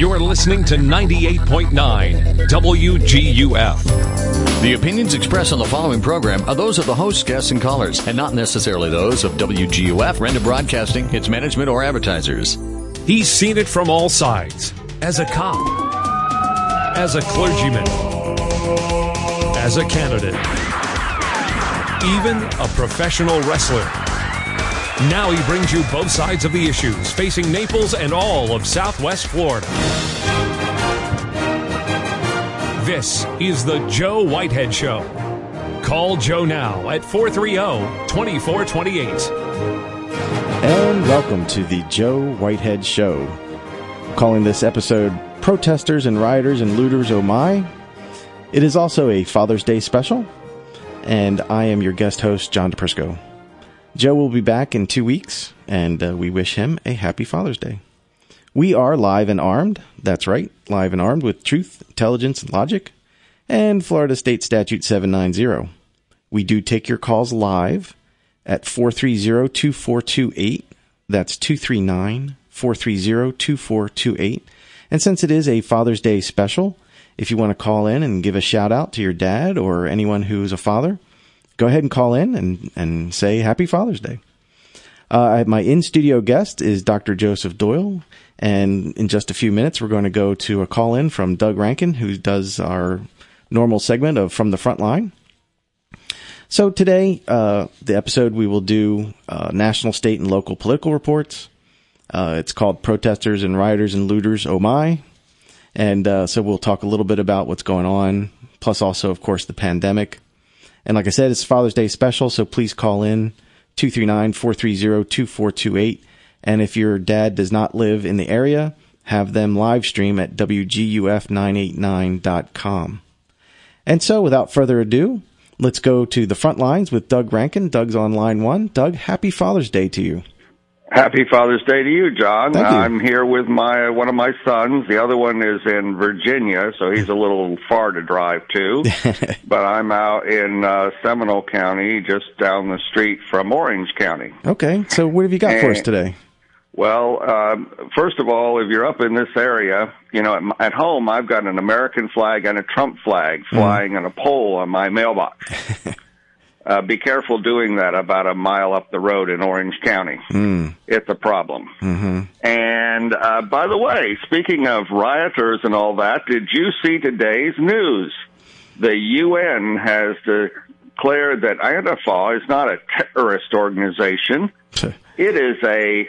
You're listening to 98.9 WGUF. The opinions expressed on the following program are those of the hosts, guests, and callers, and not necessarily those of WGUF, Random Broadcasting, its management, or advertisers. He's seen it from all sides. As a cop, as a clergyman, as a candidate, even a professional wrestler. Now he brings you both sides of the issues facing Naples and all of Southwest Florida. This is the Joe Whitehead Show. Call Joe now at 430-2428. And welcome to the Joe Whitehead Show. Calling this episode Protesters and Rioters and Looters Oh My. It is also a Father's Day special, and I am your guest host, John DePrisco. Joe will be back in 2 weeks, and we wish him a happy Father's Day. We are live and armed. That's right, live and armed with truth, intelligence, and logic, and Florida State Statute 790. We do take your calls live at 430-2428. That's 239-430-2428. And since it is a Father's Day special, if you want to call in and give a shout out to your dad or anyone who's a father, go ahead and call in and say Happy Father's Day. My in-studio guest is Dr. Joseph Doyle, and in just a few minutes, we're going to go to a call-in from Doug Rankin, who does our normal segment of From the Front Line. So today, the episode, we will do national, state, and local political reports. It's called Protesters and Rioters and Looters Oh My. And so we'll talk a little bit about what's going on, plus also, of course, the pandemic. And like I said, it's Father's Day special, so please call in 239-430-2428. And if your dad does not live in the area, have them live stream at WGUF989.com. And so without further ado, let's go to the front lines with Doug Rankin. Doug's on line one. Doug, happy Father's Day to you. Happy Father's Day to you, John. Thank you. I'm here with one of my sons. The other one is in Virginia, so he's a little far to drive to. But I'm out in Seminole County, just down the street from Orange County. Okay, so what have you got for us today? Well, first of all, if you're up in this area, you know, at home I've got an American flag and a Trump flag flying on a pole on my mailbox. Be careful doing that about a mile up the road in Orange County. It's a problem. And by the way, speaking of rioters and all that, did you see today's news? The UN has declared that Antifa is not a terrorist organization. It is a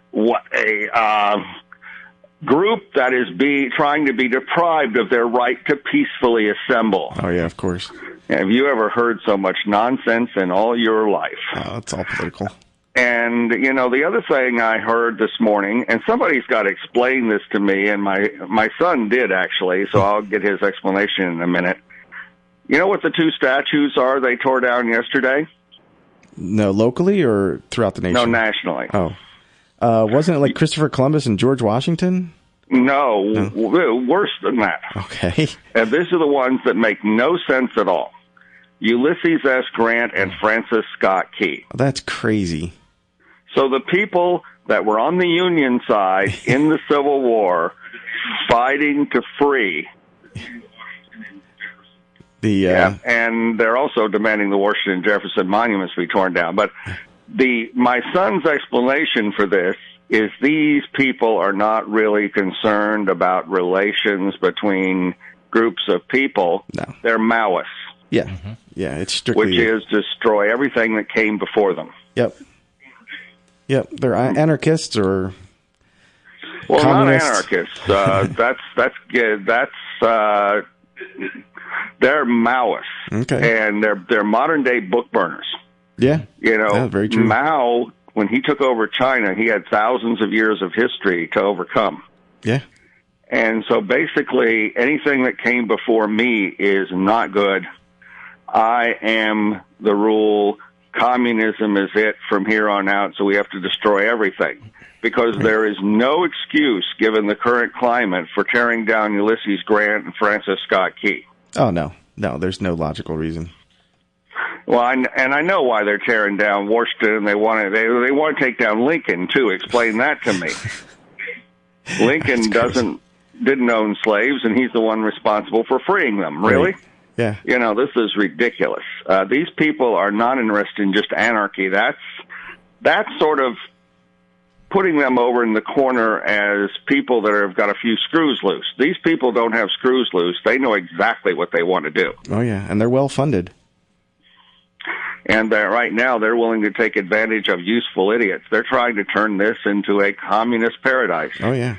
group that is trying to be deprived of their right to peacefully assemble. Oh, yeah, of course. Have you ever heard so much nonsense in all your life? Oh, it's all political. And, you know, the other thing I heard this morning, and somebody's got to explain this to me, and my son did, actually, so I'll get his explanation in a minute. You know what the two statues are they tore down yesterday? No, locally or throughout the nation? No, nationally. Oh. Wasn't it like Christopher Columbus and George Washington? No, worse than that. Okay. And these are the ones that make no sense at all. Ulysses S. Grant and Francis Scott Key. That's crazy. So the people that were on the Union side in the Civil War fighting to free. And they're also demanding the Washington and Jefferson monuments be torn down. But my son's explanation for this is these people are not really concerned about relations between groups of people. No. They're Maoists. Yeah. Yeah, it's strictly... Which is destroy everything that came before them. Yep. They're anarchists or well, communists. Not anarchists. They're Maoists. Okay. And they're modern-day book burners. Yeah. You know, yeah, very true. Mao, when he took over China, he had thousands of years of history to overcome. Yeah. And so basically, anything that came before me is not good. I am the rule. Communism is it from here on out, so we have to destroy everything. Because there is no excuse, given the current climate, for tearing down Ulysses Grant and Francis Scott Key. Oh, no. No, there's no logical reason. Well, I know why they're tearing down Washington. They want to take down Lincoln, too. Explain that to me. Lincoln doesn't didn't own slaves, and he's the one responsible for freeing them. Really? Right. Yeah. You know, this is ridiculous. These people are not interested in just anarchy. That's sort of putting them over in the corner as people that have got a few screws loose. These people don't have screws loose. They know exactly what they want to do. Oh, yeah, and they're well funded. And right now, they're willing to take advantage of useful idiots. They're trying to turn this into a communist paradise. Oh, yeah.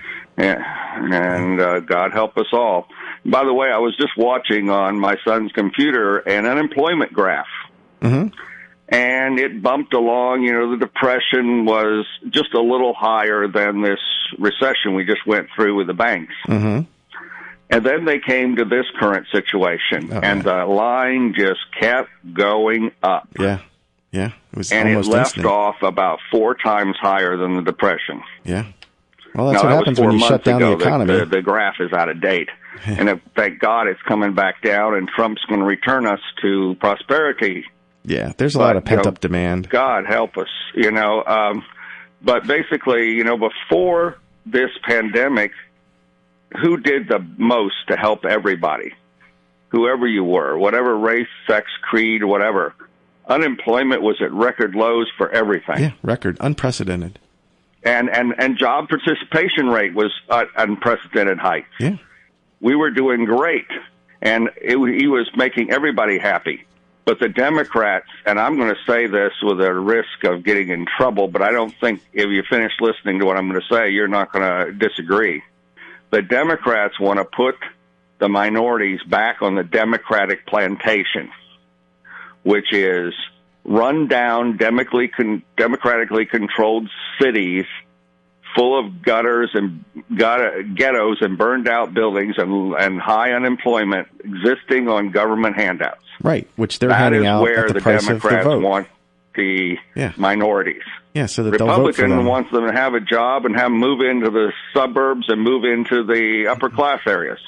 And God help us all. By the way, I was just watching on my son's computer an unemployment graph. Mm-hmm. And it bumped along. You know, the depression was just a little higher than this recession we just went through with the banks. Mm-hmm. And then they came to this current situation, and the line just kept going up. Yeah, yeah. It was and almost it left instant. off about 4 times higher than the depression. Yeah. Well, that's now, what that happens was 4 when you shut months down the ago. economy. The graph is out of date. And thank God it's coming back down, and Trump's going to return us to prosperity. Yeah, there's a lot of pent-up demand. God help us, you know. But basically, you know, before this pandemic, who did the most to help everybody? Whoever you were, whatever race, sex, creed, whatever. Unemployment was at record lows for everything. Yeah, record, unprecedented. And job participation rate was at unprecedented heights. Yeah. We were doing great, and he was making everybody happy. But the Democrats, and I'm going to say this with a risk of getting in trouble, but I don't think if you finish listening to what I'm going to say, you're not going to disagree. The Democrats want to put the minorities back on the Democratic plantation, which is run-down, democratically controlled cities full of gutters and ghettos and burned-out buildings and high unemployment existing on government handouts. Right, which they're handing out at the price of the vote. That is where the Democrats want the minorities. Yeah, so that they'll vote for them. Republican wants them to have a job and have them move into the suburbs and move into the upper class areas.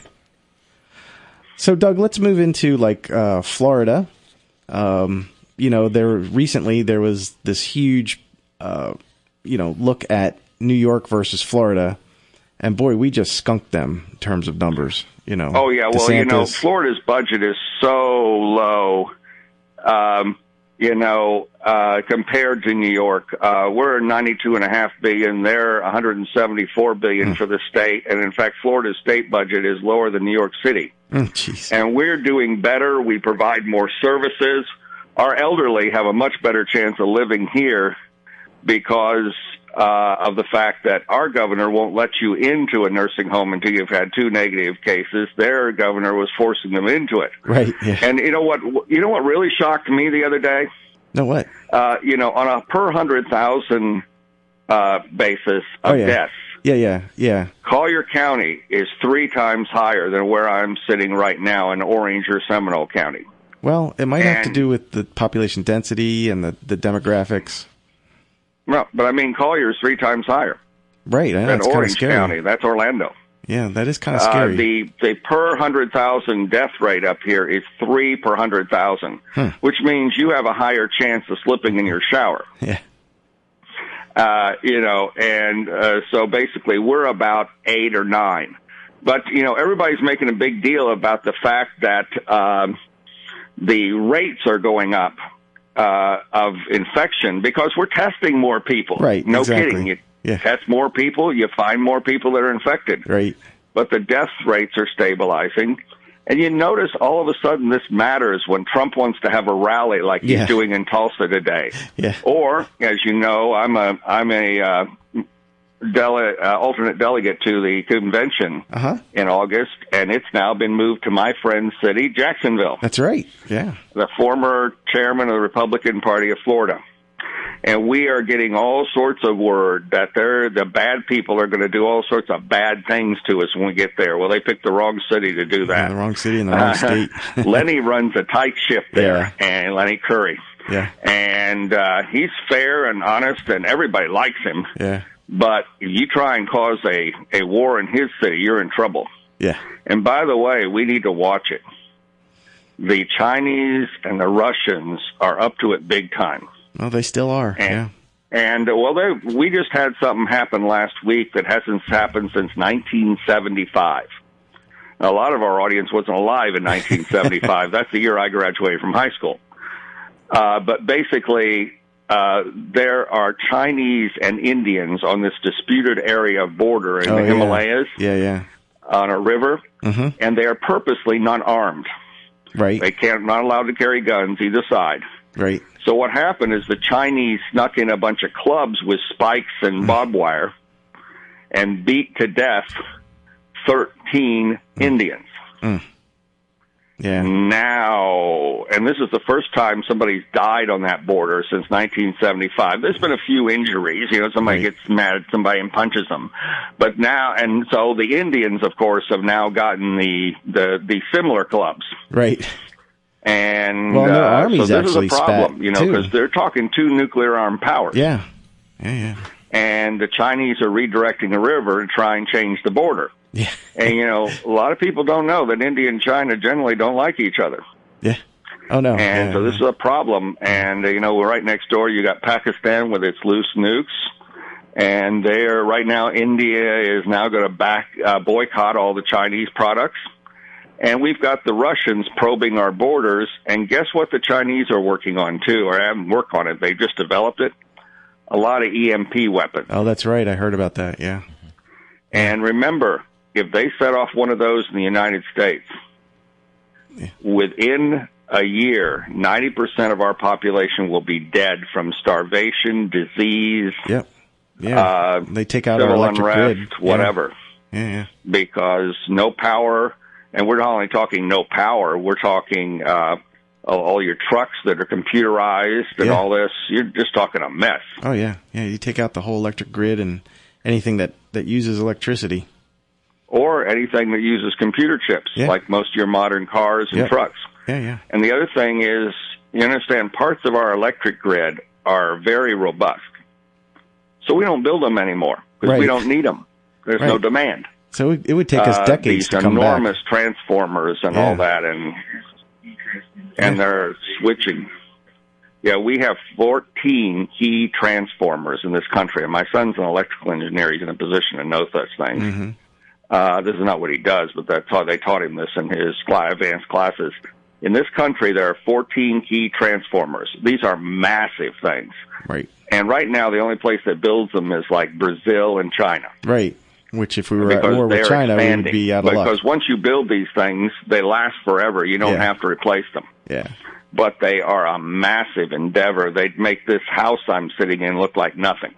So, Doug, let's move into Florida. You know, recently there was this huge, look at New York versus Florida, and boy, we just skunked them in terms of numbers. You know. Oh yeah, well, DeSantis. Florida's budget is so low. Compared to New York, we're $92.5 billion. They're $174 billion for the state, and in fact, Florida's state budget is lower than New York City. And we're doing better. We provide more services. Our elderly have a much better chance of living here because of the fact that our governor won't let you into a nursing home until you've had 2 negative cases. Their governor was forcing them into it. Right. Yeah. And you know what really shocked me the other day? No, what? On a per 100,000 basis of deaths. Yeah. Collier County is 3 times higher than where I'm sitting right now in Orange or Seminole County. Well, it might have to do with the population density and the demographics. No, but I mean, Collier's 3 times higher. Right, I know, than Orange County. That's Orlando. Yeah, that is kind of scary. The per 100,000 death rate up here is 3 per 100,000, which means you have a higher chance of slipping in your shower. Yeah. So basically we're about 8 or 9. But, everybody's making a big deal about the fact that the rates are going up of infection because we're testing more people. Right, no exactly. kidding. You test more people, you find more people that are infected. Right. But the death rates are stabilizing. And you notice all of a sudden this matters when Trump wants to have a rally like he's doing in Tulsa today. Yeah. Or, as you know, I'm a alternate delegate to the convention in August, and it's now been moved to my friend's city, Jacksonville. That's right. Yeah. The former chairman of the Republican Party of Florida. And we are getting all sorts of word that the bad people are going to do all sorts of bad things to us when we get there. Well, they picked the wrong city to do that. Yeah, the wrong city in the wrong state. Lenny runs a tight ship there, and Lenny Curry. Yeah. And he's fair and honest, and everybody likes him. Yeah. But if you try and cause a war in his city, you're in trouble. Yeah. And by the way, we need to watch it. The Chinese and the Russians are up to it big time. Well, they still are. And, well, we just had something happen last week that hasn't happened since 1975. Now, a lot of our audience wasn't alive in 1975. That's the year I graduated from high school. But basically, there are Chinese and Indians on this disputed area of border in the Himalayas. Yeah. On a river, and they are purposely not armed. Right. They not allowed to carry guns either side. Right. So what happened is the Chinese snuck in a bunch of clubs with spikes and barbed wire and beat to death 13 Indians. Yeah. Now, and this is the first time somebody's died on that border since 1975. There's been a few injuries. Somebody gets mad at somebody and punches them. But now, and so the Indians, of course, have now gotten the similar clubs. Right. And well, their army's so this is a actually problem, because they're talking two nuclear-armed powers. Yeah. And the Chinese are redirecting the river to try and change the border. Yeah. And, a lot of people don't know that India and China generally don't like each other. Yeah. Oh, no. And so this is a problem. And, right next door, you got Pakistan with its loose nukes. And right now, India is now going to boycott all the Chinese products. And we've got the Russians probing our borders. And guess what the Chinese are working on, too? Or haven't worked on it. They just developed it. A lot of EMP weapons. Oh, that's right. I heard about that. Yeah. And remember, if they set off one of those in the United States, within a year, 90% of our population will be dead from starvation, disease. Yep. Yeah. They take out our electric unrest, grid. Whatever. Yeah. Because no power, and we're not only talking no power, we're talking all your trucks that are computerized and all this. You're just talking a mess. Oh, yeah. Yeah, you take out the whole electric grid and anything that uses electricity. Or anything that uses computer chips, like most of your modern cars and trucks. Yeah. And the other thing is, you understand, parts of our electric grid are very robust. So we don't build them anymore because we don't need them. There's no demand. So it would take us decades to come back. These enormous transformers and all that, and they're switching. Yeah, we have 14 key transformers in this country, and my son's an electrical engineer. He's in a position to know such things. This is not what he does, but that's how they taught him this in his advanced classes. In this country, there are 14 key transformers. These are massive things. Right. And right now, the only place that builds them is like Brazil and China. Right. Which, if we were at war with China, we would be out of luck. Because once you build these things, they last forever. You don't have to replace them. Yeah. But they are a massive endeavor. They'd make this house I'm sitting in look like nothing.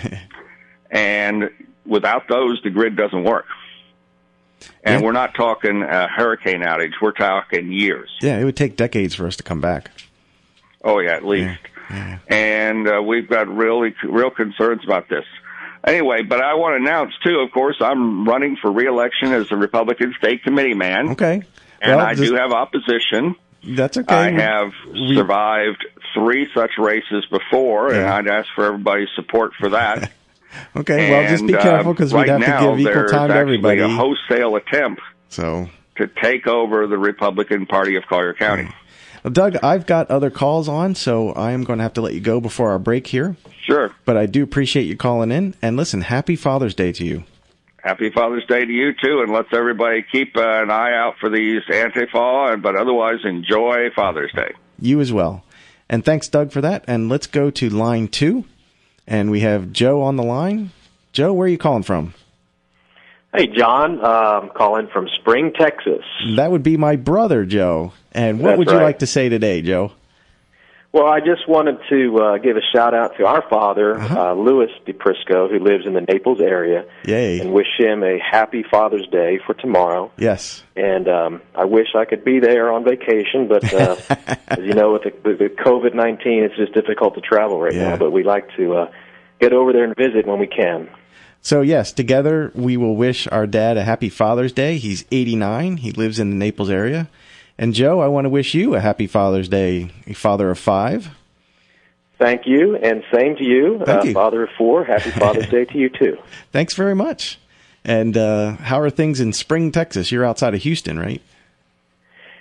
And without those, the grid doesn't work. And we're not talking a hurricane outage. We're talking years. Yeah, it would take decades for us to come back. Oh, yeah, at least. Yeah. And we've got real concerns about this. Anyway, but I want to announce, too, of course, I'm running for re-election as a Republican state committee man. Okay. And I do have opposition. That's okay. I have survived 3 such races before, and I'd ask for everybody's support for that. Okay, well, just be careful because we'd have to give equal time to everybody. There's actually a wholesale attempt to take over the Republican Party of Collier County. Well, Doug, I've got other calls on, so I am going to have to let you go before our break here. Sure. But I do appreciate you calling in. And listen, happy Father's Day to you. Happy Father's Day to you, too, and let's everybody keep an eye out for these Antifa, but otherwise enjoy Father's Day. You as well. And thanks, Doug, for that. And let's go to line 2. And we have Joe on the line. Joe, where are you calling from? Hey, John. I'm calling from Spring, Texas. That would be my brother, Joe. And what would you like to say today, Joe? Well, I just wanted to give a shout-out to our father, Louis DePrisco, who lives in the Naples area. Yay. And wish him a happy Father's Day for tomorrow. Yes. And I wish I could be there on vacation, but as you know, with the COVID-19, it's just difficult to travel right now. But we like to get over there and visit when we can. So, yes, together we will wish our dad a happy Father's Day. He's 89. He lives in the Naples area. And, Joe, I want to wish you a happy Father's Day, a father of 5. Thank you, and same to you. Thank you. Father of 4. Happy Father's Day to you, too. Thanks very much. And how are things in Spring, Texas? You're outside of Houston, right?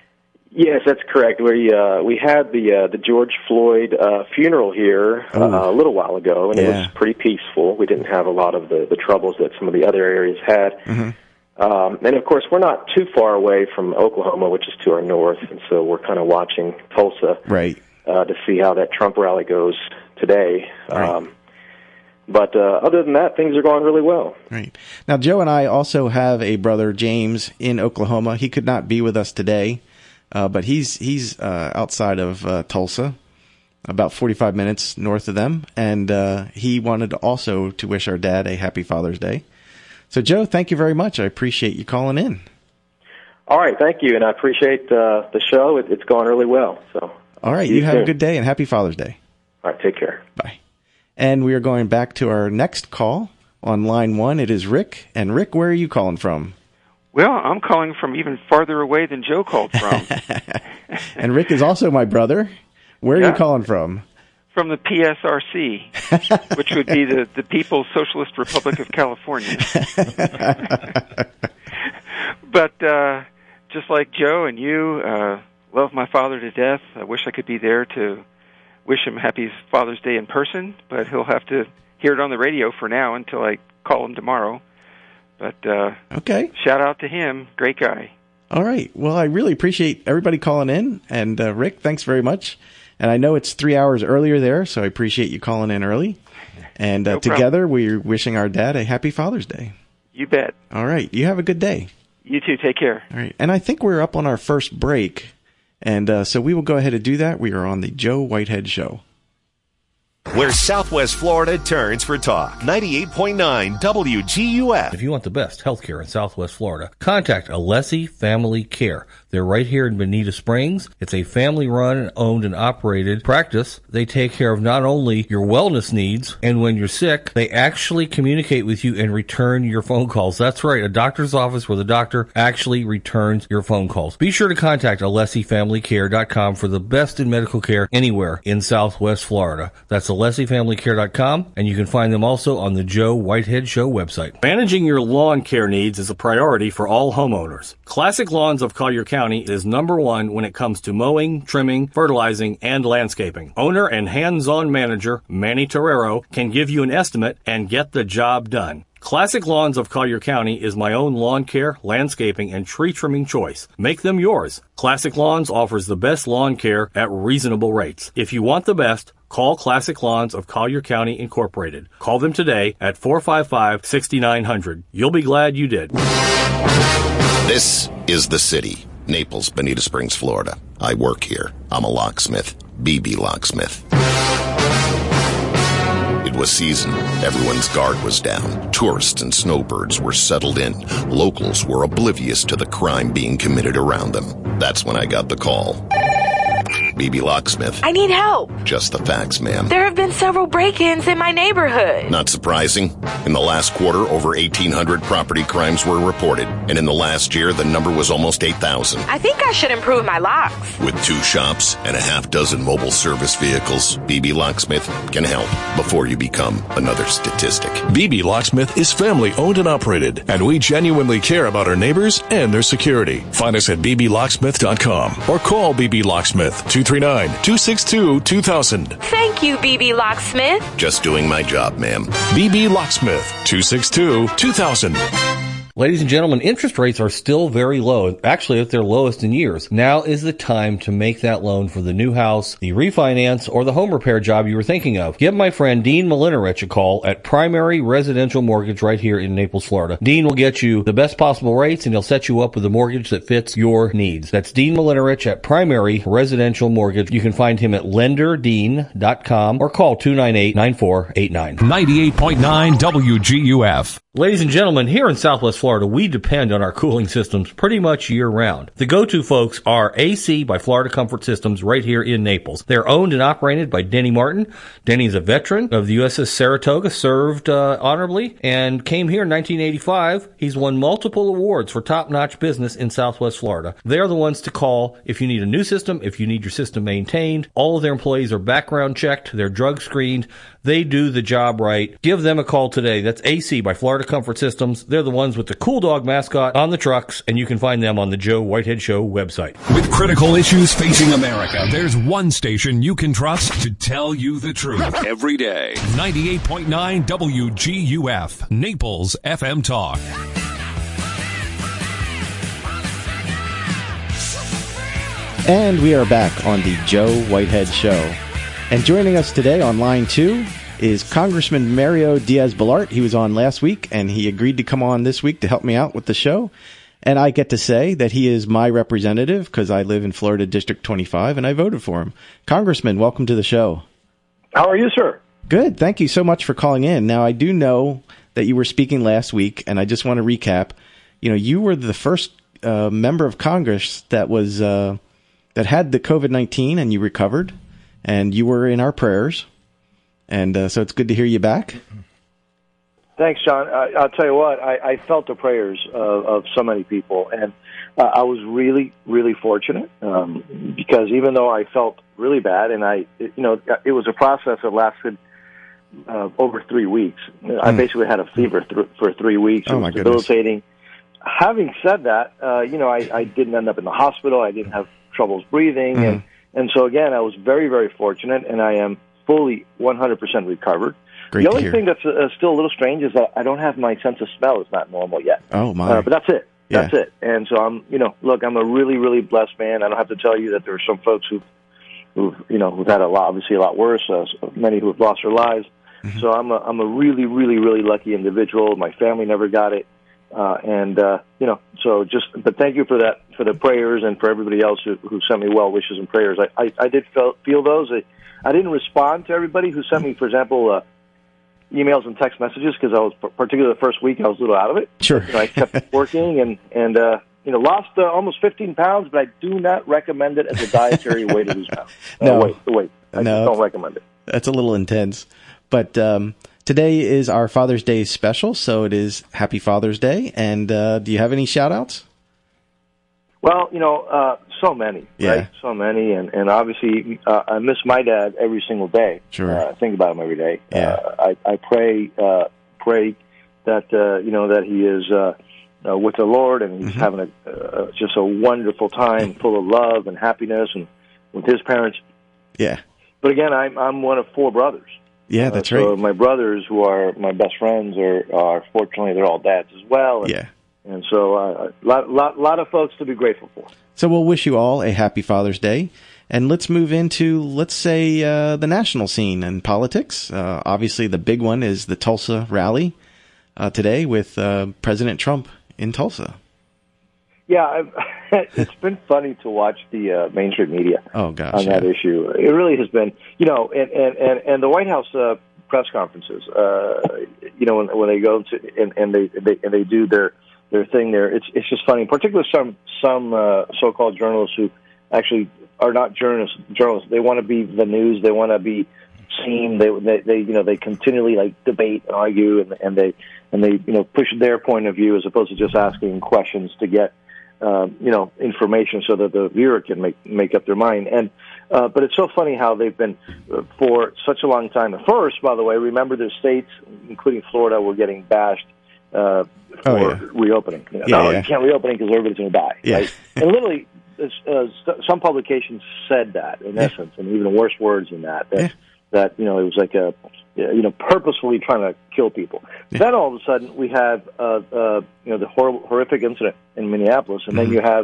Yes, that's correct. We had the George Floyd funeral here a little while ago, and it was pretty peaceful. We didn't have a lot of the troubles that some of the other areas had. Mm-hmm. And, of course, we're not too far away from Oklahoma, which is to our north, and so we're kind of watching Tulsa to see how that Trump rally goes today. Right. But other than that, things are going really well. Right. Now, Joe and I also have a brother, James, in Oklahoma. He could not be with us today. But he's outside of Tulsa, about 45 minutes north of them, and he wanted also to wish our dad a happy Father's Day. So, Joe, thank you very much. I appreciate you calling in. All right, thank you, and I appreciate the show. It's going really well. So, all right, you have a good day, and happy Father's Day. All right, take care. Bye. And we are going back to our next call on line 1. It is Rick. And, Rick, where are you calling from? Well, I'm calling from even farther away than Joe called from. And Rick is also my brother. Where are you calling from? From the PSRC, which would be the People's Socialist Republic of California. But just like Joe and you, love my father to death. I wish I could be there to wish him happy Father's Day in person, but he'll have to hear it on the radio for now until I call him tomorrow. But okay, shout out to him. Great guy. All right. Well, I really appreciate everybody calling in. And Rick, thanks very much. And I know it's 3 hours earlier there, so I appreciate you calling in early. And together, we're wishing our dad a happy Father's Day. You bet. All right. You have a good day. You too. Take care. All right. And I think we're up on our first break. And so we will go ahead and do that. We are on the Joe Whitehead Show. Where Southwest Florida turns for talk. 98.9 WGUF. If you want the best healthcare in Southwest Florida, contact Alessi Family Care. They're right here in Bonita Springs. It's a family-run, owned, and operated practice. They take care of not only your wellness needs, and when you're sick, they actually communicate with you and return your phone calls. That's right, a doctor's office where the doctor actually returns your phone calls. Be sure to contact AlessiFamilyCare.com for the best in medical care anywhere in Southwest Florida. That's AlessiFamilyCare.com, and you can find them also on the Joe Whitehead Show website. Managing your lawn care needs is a priority for all homeowners. Classic Lawns of Collier County is number one when it comes to mowing, trimming, fertilizing, and landscaping. Owner and hands-on manager Manny Torrero can give you an estimate and get the job done. Classic Lawns of Collier County is my own lawn care, landscaping, and tree trimming choice. Make them yours. Classic Lawns offers the best lawn care at reasonable rates. If you want the best, call Classic Lawns of Collier County Incorporated. Call them today at 455-6900. You'll be glad you did. This is the city. Naples, Bonita Springs, Florida. I work here. I'm a locksmith. BB Locksmith. It was season. Everyone's guard was down. Tourists and snowbirds were settled in. Locals were oblivious to the crime being committed around them. That's when I got the call. BB Locksmith. I need help. Just the facts, ma'am. There have been several break-ins in my neighborhood. Not surprising. In the last quarter, over 1,800 property crimes were reported. And in the last year, the number was almost 8,000. I think I should improve my locks. With 2 shops and a half dozen mobile service vehicles, BB Locksmith can help before you become another statistic. BB Locksmith is family owned and operated, and we genuinely care about our neighbors and their security. Find us at bblocksmith.com or call BB Locksmith 239-262-2000. Thank you, BB Locksmith. Just doing my job, ma'am. BB Locksmith 262-2000. Ladies and gentlemen, interest rates are still very low, actually at their lowest in years. Now is the time to make that loan for the new house, the refinance, or the home repair job you were thinking of. Give my friend Dean Malinerich a call at Primary Residential Mortgage right here in Naples, Florida. Dean will get you the best possible rates, and he'll set you up with a mortgage that fits your needs. That's Dean Malinerich at Primary Residential Mortgage. You can find him at lenderdean.com or call 298-9489. 98.9 WGUF. Ladies and gentlemen, here in Southwest Florida, we depend on our cooling systems pretty much year-round. The go-to folks are AC by Florida Comfort Systems right here in Naples. They're owned and operated by Denny Martin. Denny's a veteran of the USS Saratoga, served honorably, and came here in 1985. He's won multiple awards for top-notch business in Southwest Florida. They're the ones to call if you need a new system, if you need your system maintained. All of their employees are background checked. They're drug screened. They do the job right. Give them a call today. That's AC by Florida Comfort Systems. They're the ones with the cool dog mascot on the trucks, and you can find them on the Joe Whitehead Show website. With critical issues facing America, there's one station you can trust to tell you the truth every day. 98.9 WGUF, Naples FM Talk. And we are back on the Joe Whitehead Show. And joining us today on line 2 is Congressman Mario Diaz-Balart. He was on last week, and he agreed to come on this week to help me out with the show. And I get to say that he is my representative because I live in Florida District 25, and I voted for him. Congressman, welcome to the show. How are you, sir? Good. Thank you so much for calling in. Now, I do know that you were speaking last week, and I just want to recap. You know, you were the first member of Congress that was that had the COVID-19, and you recovered. And you were in our prayers, and so it's good to hear you back. Thanks, John. I'll tell you what, I felt the prayers of so many people, and I was really, really fortunate because even though I felt really bad, and it was a process that lasted over 3 weeks. I basically had a fever for 3 weeks. It was debilitating. Having said that, I didn't end up in the hospital. I didn't have troubles breathing, and so, again, I was very, very fortunate, and I am fully 100% recovered. Great the only thing that's still a little strange is that I don't have my sense of smell. It's not normal yet. Oh, my. But that's it. Yeah. That's it. And so, I'm a really, really blessed man. I don't have to tell you that there are some folks who've had obviously a lot worse, many who have lost their lives. Mm-hmm. So I'm a really, really, really lucky individual. My family never got it. But thank you for the prayers and for everybody else who sent me well wishes and prayers. I did feel those. I didn't respond to everybody who sent me, for example, emails and text messages because I was, particularly the first week, I was a little out of it. Sure. I kept working and lost almost 15 pounds, but I do not recommend it as a dietary way to lose pounds. No. Wait. I just don't recommend it. That's a little intense. But today is our Father's Day special, so it is Happy Father's Day. And do you have any shout-outs? Well, so many, right? So many, and obviously I miss my dad every single day. Sure. I think about him every day. Yeah. I pray that that he is with the Lord and he's having just a wonderful time, full of love and happiness, and with his parents. Yeah. But again, I'm one of 4 brothers. Yeah, that's right. So my brothers, who are my best friends, are fortunately they're all dads as well. And, and so a lot of folks to be grateful for. So we'll wish you all a happy Father's Day. And let's move into, let's say, the national scene and politics. Obviously, the big one is the Tulsa rally today with President Trump in Tulsa. Yeah, it's been funny to watch the mainstream media on that issue. It really has been, and the White House press conferences, when they go to and they do their thing there. It's just funny. In particular, some so-called journalists who actually are not journalists. They want to be the news. They want to be seen. They continually debate and argue and they push their point of view as opposed to just asking questions to get information so that the viewer can make up their mind. And but it's so funny how they've been for such a long time. First, by the way, remember the states, including Florida, were getting bashed for reopening. You can't reopen it because everybody's going to die. Yeah. Right? And literally, some publications said that in essence, and even worse words than that. That it was like purposefully trying to kill people. Then all of a sudden we have the horrific incident in Minneapolis, and then you have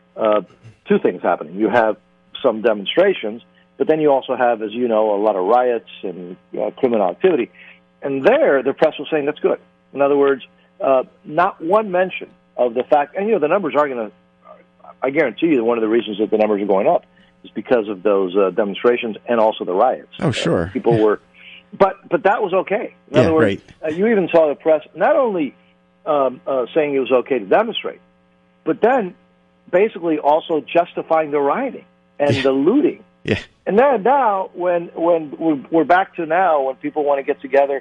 2 things happening. You have some demonstrations, but then you also have, as you know, a lot of riots and criminal activity. And there, the press was saying that's good. In other words, not one mention of the fact, and the numbers are going to. I guarantee you, one of the reasons that the numbers are going up is because of those demonstrations and also the riots. Oh, sure. People were. But that was okay. In other words, you even saw the press not only saying it was okay to demonstrate, but then basically also justifying the rioting and the looting. Yeah. And then now, when we're back to now, when people want to get together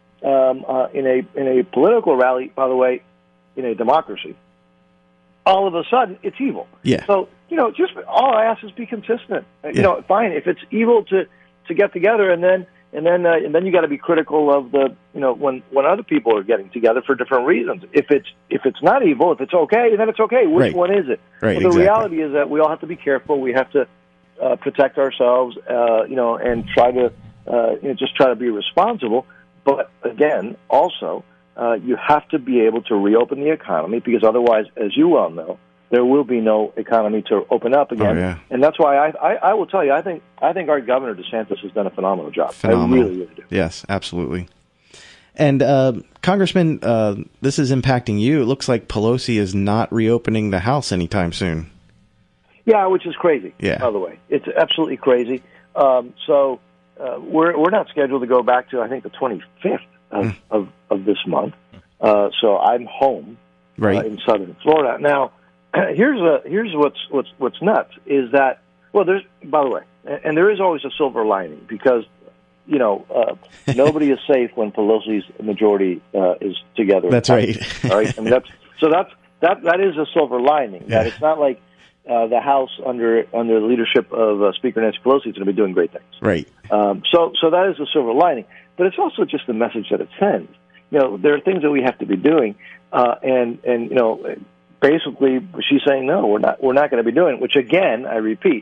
in a political rally, by the way, in a democracy, all of a sudden it's evil. Yeah. So just all I ask is be consistent. Fine if it's evil to get together and then And then you got to be critical of when other people are getting together for different reasons. If it's not evil, if it's okay, then it's okay. Which one is it? Right. Well, the reality is that we all have to be careful. We have to protect ourselves, and try to just try to be responsible. But again, also you have to be able to reopen the economy, because otherwise, as you well know, there will be no economy to open up again. Oh, yeah. And that's why I will tell you, I think our Governor DeSantis has done a phenomenal job. Phenomenal. I really, really do. Yes, absolutely. And Congressman, this is impacting you. It looks like Pelosi is not reopening the House anytime soon. Yeah, which is crazy. Yeah. By the way, it's absolutely crazy. So we're not scheduled to go back to, I think, the 25th of this month. So I'm home in Southern Florida now. Here's what's nuts is that, well, there's, by the way, and there is always a silver lining, because nobody is safe when Pelosi's majority is together. That's right. All right. I mean, that is a silver lining. Yeah. That it's not like the House under the leadership of Speaker Nancy Pelosi is going to be doing great things. Right. So that is a silver lining, but it's also just the message that it sends. There are things that we have to be doing, and basically, she's saying, no, we're not going to be doing it, which, again, I repeat,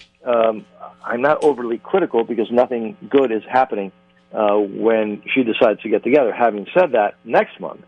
I'm not overly critical, because nothing good is happening when she decides to get together. Having said that, next month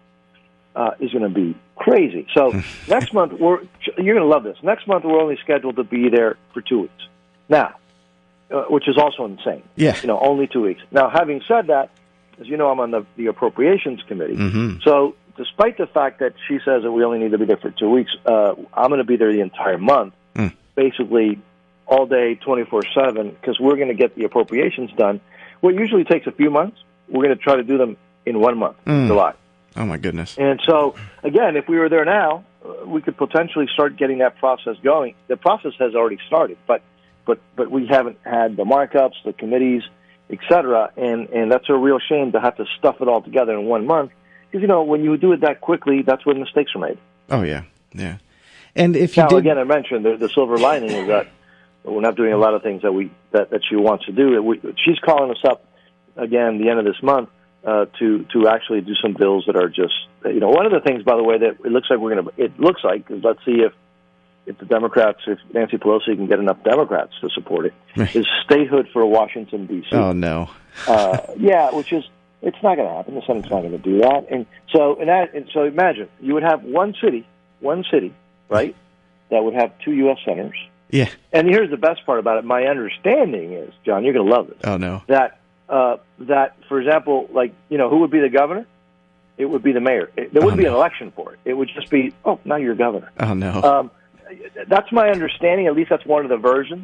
is going to be crazy. So next month, you're going to love this. Next month, we're only scheduled to be there for 2 weeks. Now, which is also insane. Yeah. Only 2 weeks. Now, having said that, as you know, I'm on the Appropriations Committee. Mm-hmm. So despite the fact that she says that we only need to be there for 2 weeks, I'm going to be there the entire month, basically all day, 24/7, because we're going to get the appropriations done. What usually takes a few months, we're going to try to do them in 1 month, July. Oh, my goodness. And so, again, if we were there now, we could potentially start getting that process going. The process has already started, but we haven't had the markups, the committees, et cetera, and that's a real shame to have to stuff it all together in 1 month. Because, when you do it that quickly, that's when mistakes are made. Oh, yeah, yeah. And if you again, I mentioned the silver lining is that we're not doing a lot of things that she wants to do. She's calling us up, again, the end of this month, to actually do some bills that are just, one of the things, by the way, that it looks like, is let's see if the Democrats, if Nancy Pelosi can get enough Democrats to support it, is statehood for Washington, D.C. Oh, no. Yeah, which is, it's not going to happen. The Senate's not going to do that. And so imagine, you would have one city, right, that would have 2 U.S. senators. Yeah. And here's the best part about it. My understanding is, John, you're going to love this. Oh, no. That, for example, who would be the governor? It would be the mayor. There wouldn't be an election for it. It would just be, now you're governor. Oh, no. That's my understanding. At least that's one of the versions.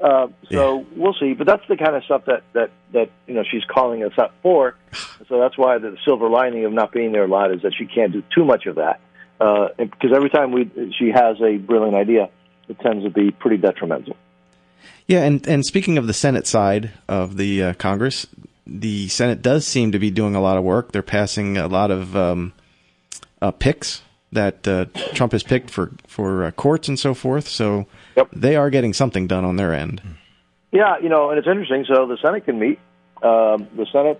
So we'll see. But that's the kind of stuff that she's calling us up for. So that's why the silver lining of not being there a lot is that she can't do too much of that. Because every time she has a brilliant idea, it tends to be pretty detrimental. Yeah, and speaking of the Senate side of the Congress, the Senate does seem to be doing a lot of work. They're passing a lot of picks that Trump has picked for courts and so forth. So they are getting something done on their end. Yeah, and it's interesting. So the Senate can meet. The Senate,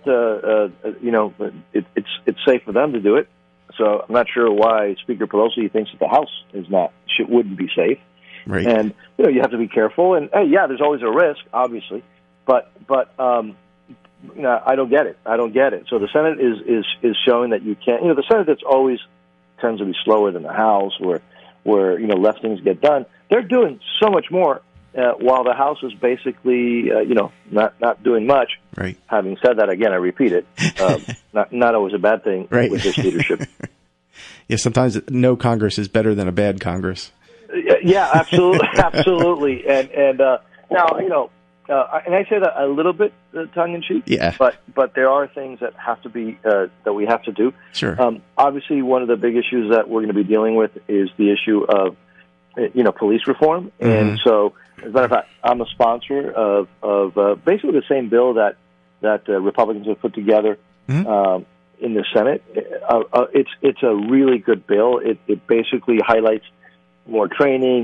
it's safe for them to do it. So I'm not sure why Speaker Pelosi thinks that the House wouldn't be safe. Right. And you have to be careful. And there's always a risk, obviously, but I don't get it. So the Senate is showing that you can't. The Senate that's always tends to be slower than the House, where less things get done. They're doing so much more, while the House is basically not doing much. Right. Having said that, again, I repeat it, not always a bad thing with this leadership. Yeah, sometimes no Congress is better than a bad Congress. Yeah, absolutely. And now, and I say that a little bit tongue in cheek. Yeah. But there are things that have to be that we have to do. Sure. Obviously, one of the big issues that we're going to be dealing with is the issue of police reform. Mm-hmm. And so, as a matter of fact, I'm a sponsor of basically the same bill that Republicans have put together. Mm-hmm. In the Senate. It's a really good bill. It basically highlights more training,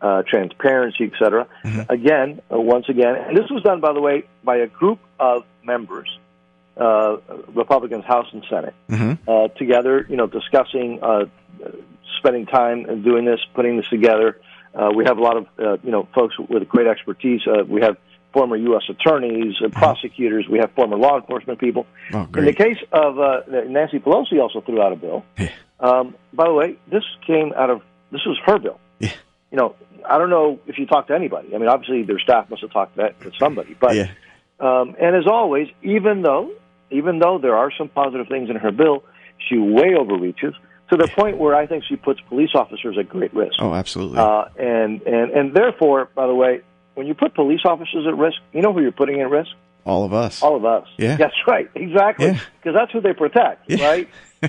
transparency, et cetera. Again, once again, and this was done, by the way, by a group of members, Republicans, House and Senate, together, discussing, spending time and doing this, putting this together. We have a lot of, folks with great expertise. We have former U.S. attorneys, prosecutors. We have former law enforcement people. Oh, in the case of Nancy Pelosi, also threw out a bill. By the way, this was her bill. I don't know if you talked to anybody. I mean, obviously their staff must have talked to somebody. But and as always, even though there are some positive things in her bill, she way overreaches to the point where I think she puts police officers at great risk. Oh, absolutely. And therefore, by the way, when you put police officers at risk, you know who you're putting at risk? All of us. All of us. Yeah. That's right. Exactly. Because that's who they protect, right?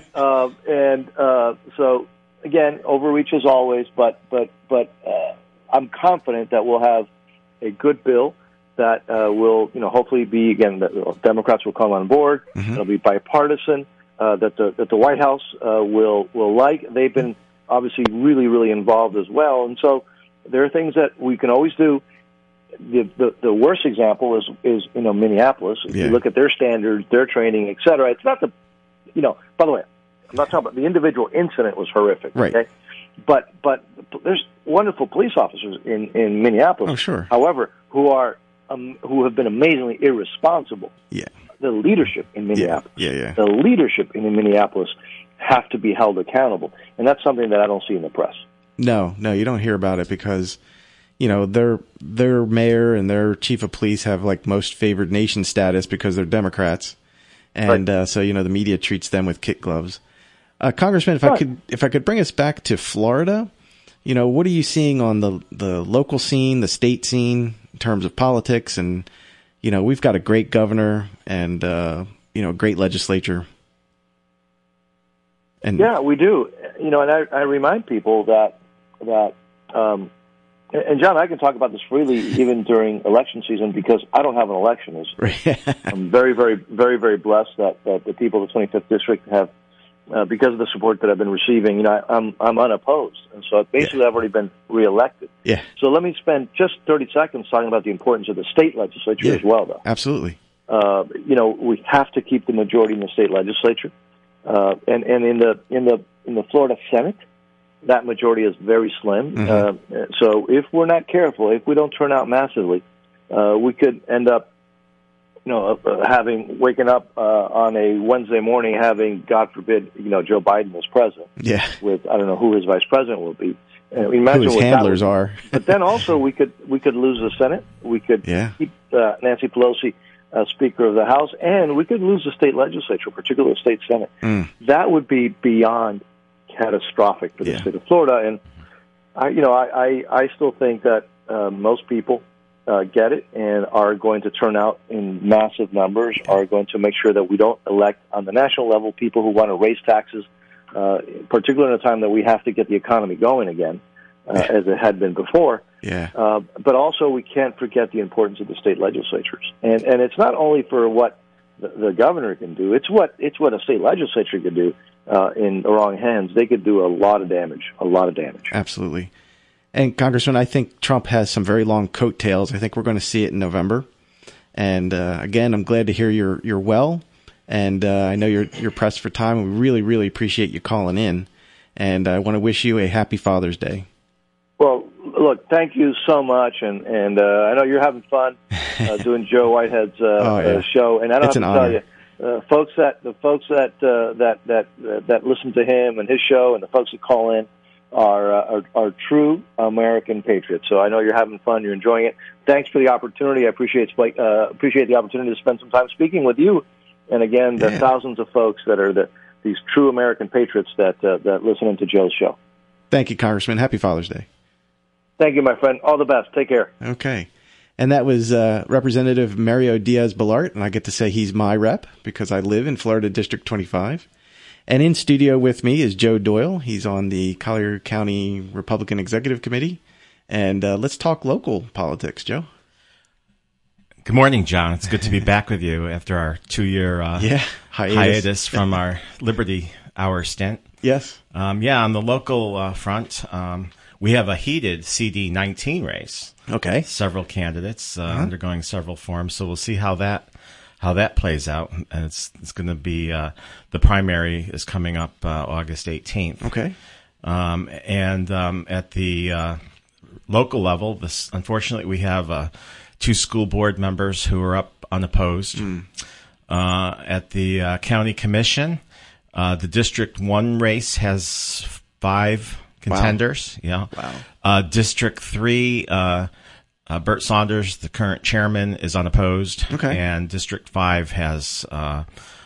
So again, overreach as always, but I'm confident that we'll have a good bill that will, hopefully be, again, the Democrats will come on board. It'll be bipartisan. That the White House will like. They've been obviously really, really involved as well, and so there are things that we can always do. The worst example is Minneapolis. If you look at their standards, their training, et cetera, it's not by the way, I'm not talking about the individual incident was horrific. Right. Okay? But there's wonderful police officers in Minneapolis. Oh, sure. However, who have been amazingly irresponsible. Yeah. The leadership in Minneapolis. Yeah. The leadership in Minneapolis have to be held accountable, and that's something that I don't see in the press. No, you don't hear about it because their mayor and their chief of police have like most favored nation status because they're Democrats, and so the media treats them with kid gloves. Congressman, if I could bring us back to Florida, what are you seeing on the local scene, the state scene in terms of politics? And we've got a great governor and great legislature. And we do. And I remind people that and John, I can talk about this freely even during election season because I don't have an election. I'm very, very, very, very blessed that the people of the 25th District have, because of the support that I've been receiving, I'm unopposed. And so basically I've already been reelected. Yeah. So let me spend just 30 seconds talking about the importance of the state legislature as well, though. Absolutely. We have to keep the majority in the state legislature. And in the Florida Senate, that majority is very slim. So if we're not careful, if we don't turn out massively, we could end up, waking up on a Wednesday morning having, God forbid, Joe Biden as president. Yeah. With I don't know who his vice president will be. Imagine who his handlers are. But then also we could lose the Senate. We could keep Nancy Pelosi Speaker of the House, and we could lose the state legislature, particularly the state Senate. That would be beyond catastrophic for the state of Florida. And I still think that most people get it and are going to turn out in massive numbers, are going to make sure that we don't elect on the national level people who want to raise taxes, particularly in a time that we have to get the economy going again, as it had been before. But also we can't forget the importance of the state legislatures. And it's not only for what the governor can do, it's what a state legislature can do in the wrong hands. They could do a lot of damage. Absolutely. And Congressman, I think Trump has some very long coattails. I think we're going to see it in November. And again, I'm glad to hear you're well. And I know you're pressed for time. We really, really appreciate you calling in. And I want to wish you a happy Father's Day. Well, look, thank you so much. And I know you're having fun doing Joe Whitehead's show. And I don't have to tell you, the folks that listen to him and his show, and the folks that call in are true American patriots. So I know you're having fun, you're enjoying it. Thanks for the opportunity. I appreciate the opportunity to spend some time speaking with you, and again, the thousands of folks that are these true American patriots that listen into Joe's show. Thank you, Congressman. Happy Father's Day. Thank you, my friend. All the best. Take care. Okay. And that was Representative Mario Diaz-Balart, and I get to say he's my rep because I live in Florida District 25. And in studio with me is Joe Doyle. He's on the Collier County Republican Executive Committee. And let's talk local politics, Joe. Good morning, John. It's good to be back with you after our 2-year hiatus from our Liberty Hour stint. Yes. On the local front, we have a heated CD19 race. Okay. Several candidates undergoing several forms. So we'll see how that plays out. And it's going to be the primary is coming up August 18th. Okay. At the local level, unfortunately, we have 2 school board members who are up unopposed. At the county commission, the District 1 race has 5 contenders. Wow. District 3, Bert Saunders, the current chairman, is unopposed. Okay. And District 5 has a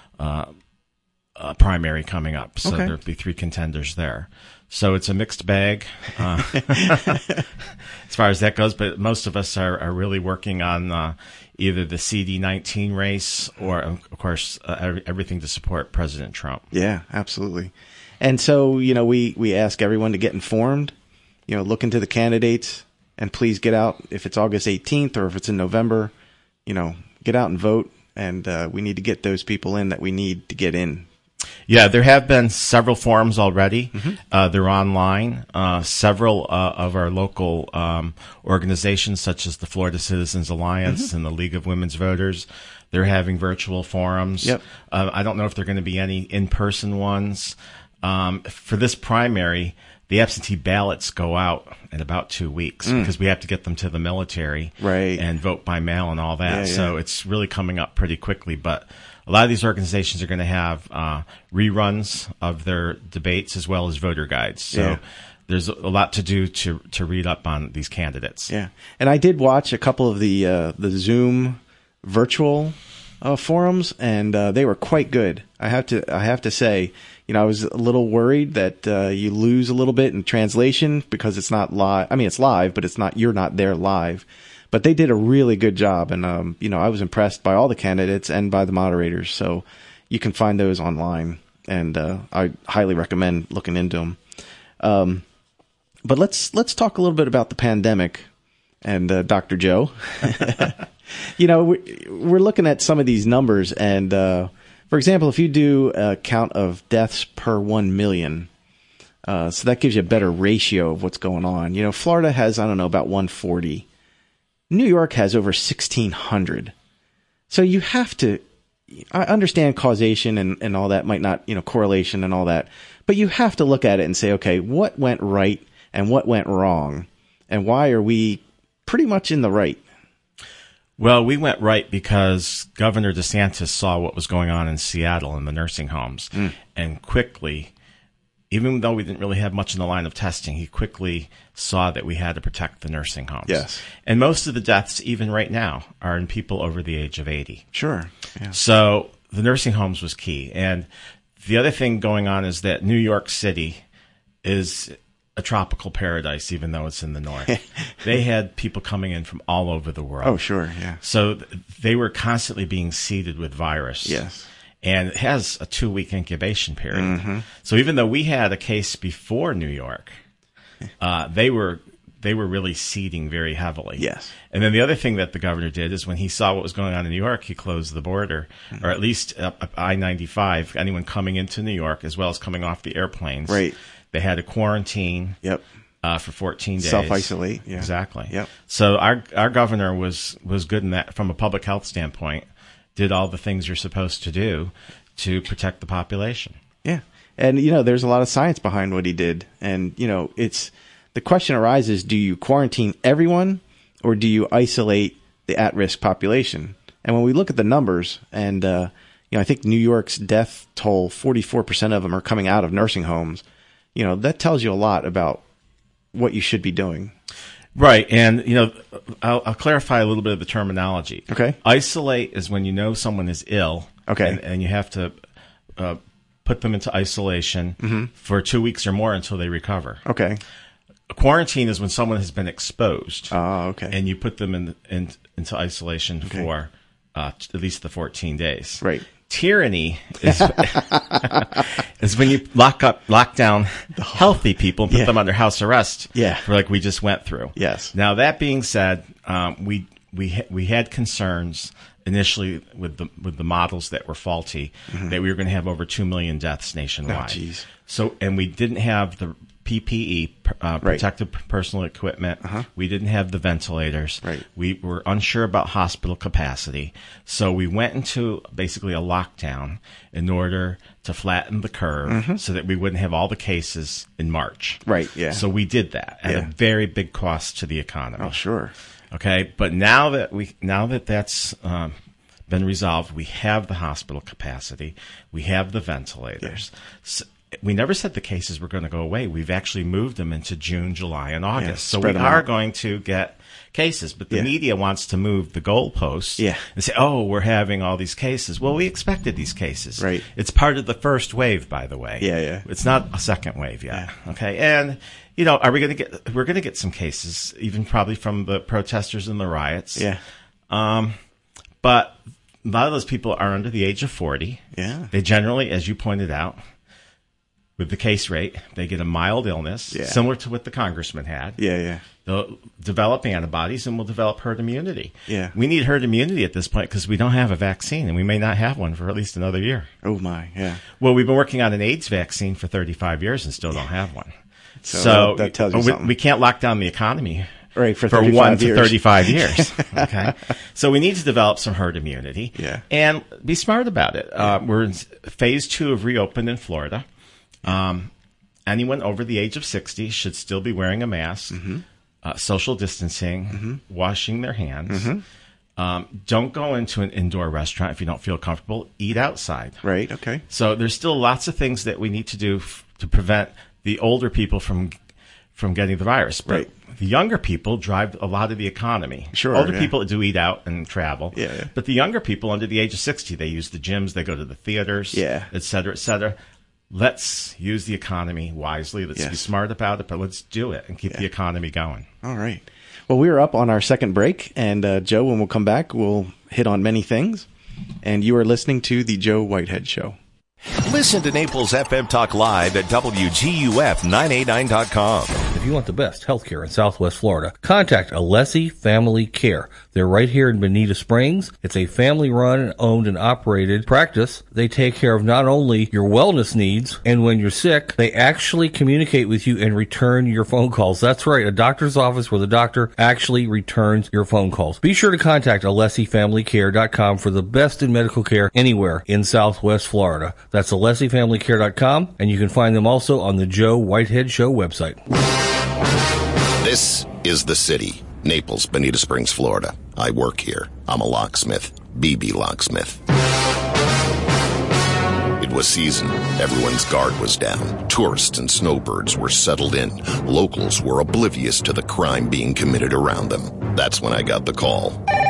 primary coming up. So there'll be 3 contenders there. So it's a mixed bag as far as that goes. But most of us are really working on either the CD19 race or, of course, everything to support President Trump. Yeah, absolutely. And so, we ask everyone to get informed, look into the candidates, and please get out if it's August 18th or if it's in November, get out and vote. And we need to get those people in that we need to get in. Yeah, there have been several forums already. They're online. Several of our local organizations, such as the Florida Citizens Alliance and the League of Women's Voters, they're having virtual forums. Yep. I don't know if there are going to be any in-person ones. For this primary, the absentee ballots go out in about 2 weeks because we have to get them to the military and vote by mail and all that. So it's really coming up pretty quickly. But a lot of these organizations are going to have reruns of their debates as well as voter guides. So there's a lot to do to read up on these candidates. Yeah, and I did watch a couple of the Zoom virtual forums, and they were quite good. I have to say, I was a little worried that you lose a little bit in translation because it's not live. I mean, it's live, but you're not there live. But they did a really good job, and I was impressed by all the candidates and by the moderators. So you can find those online, and I highly recommend looking into them. But let's talk a little bit about the pandemic and Dr. Joe. We're looking at some of these numbers, and for example, if you do a count of deaths per 1 million, so that gives you a better ratio of what's going on. Florida has, about 140. New York has over 1,600. So you have to, I understand causation and all that might not, correlation and all that, but you have to look at it and say, okay, what went right and what went wrong? And why are we pretty much in the right? Well, we went right because Governor DeSantis saw what was going on in Seattle in the nursing homes and quickly, even though we didn't really have much in the line of testing, he quickly saw that we had to protect the nursing homes. Yes. And most of the deaths, even right now, are in people over the age of 80. Sure. Yeah. So the nursing homes was key. And the other thing going on is that New York City is a tropical paradise, even though it's in the north. They had people coming in from all over the world. Oh, sure. Yeah. So they were constantly being seeded with virus. Yes. And it has a 2-week incubation period. So even though we had a case before New York, they were really seeding very heavily. Yes. And then the other thing that the governor did is when he saw what was going on in New York, he closed the border, or at least I-95, anyone coming into New York as well as coming off the airplanes. Right. They had to quarantine. Yep. For 14 days. Self-isolate. Yeah. Exactly. Yep. So our governor was good in that from a public health standpoint. Did all the things you're supposed to do to protect the population. Yeah. And, there's a lot of science behind what he did. And, it's the question arises, do you quarantine everyone or do you isolate the at-risk population? And when we look at the numbers and, I think New York's death toll, 44% of them are coming out of nursing homes. That tells you a lot about what you should be doing. Right. And, I'll clarify a little bit of the terminology. Okay. Isolate is when you know someone is ill. Okay. And you have to put them into isolation for 2 weeks or more until they recover. Okay. Quarantine is when someone has been exposed. Oh, okay. And you put them into isolation for at least the 14 days. Right. Tyranny is is when you lock down healthy people and put them under house arrest. Yeah. For like we just went through. Yes. Now that being said, we had concerns initially with the models that were faulty that we were going to have over 2 million deaths nationwide. Oh, geez. So and we didn't have PPE, protective personal equipment. We didn't have the ventilators. We were unsure about hospital capacity. So we went into basically a lockdown in order to flatten the curve so that we wouldn't have all the cases in March. So we did that at a very big cost to the economy. Oh, sure. Okay. But now that that's been resolved, we have the hospital capacity. We have the ventilators. So, we never said the cases were going to go away. We've actually moved them into June, July, and August. So we are going to get cases. But the media wants to move the goalposts and say, oh, we're having all these cases. Well, we expected these cases. It's part of the first wave, by the way. It's not a second wave yet. Okay. And, are we going to get, we're going to get some cases, even probably from the protesters and the riots. But a lot of those people are under the age of 40. They generally, as you pointed out, with the case rate, they get a mild illness, similar to what the congressman had. They'll develop antibodies and will develop herd immunity. We need herd immunity at this point because we don't have a vaccine, and we may not have one for at least another year. Oh, my, Well, we've been working on an AIDS vaccine for 35 years and still don't have one. So that tells you something. We can't lock down the economy for 1 to 35 years. Okay. So we need to develop some herd immunity and be smart about it. We're in phase 2 of reopen in Florida. Anyone over the age of 60 should still be wearing a mask, social distancing, washing their hands. Don't go into an indoor restaurant if you don't feel comfortable. Eat outside. Okay. So there's still lots of things that we need to do to prevent the older people from getting the virus. But the younger people drive a lot of the economy. Older people do eat out and travel. But the younger people under the age of 60, they use the gyms, they go to the theaters, et cetera, et cetera. Let's use the economy wisely. Let's be smart about it, but let's do it and keep the economy going. All right. Well, we are up on our second break, and Joe, when we'll come back, we'll hit on many things. And you are listening to The Joe Whitehead Show. Listen to Naples FM Talk live at WGUF989.com. If you want the best healthcare in Southwest Florida, contact Alessi Family Care. They're right here in Bonita Springs. It's a family-run, owned, and operated practice. They take care of not only your wellness needs, and when you're sick, they actually communicate with you and return your phone calls. That's right, a doctor's office where the doctor actually returns your phone calls. Be sure to contact AlessiFamilyCare.com for the best in medical care anywhere in Southwest Florida. That's AlessiFamilyCare.com, and you can find them also on the Joe Whitehead Show website. This is the city, Naples, Bonita Springs, Florida. I work here. I'm a locksmith, BB Locksmith. It was season. Everyone's guard was down. Tourists and snowbirds were settled in. Locals were oblivious to the crime being committed around them. That's when I got the call.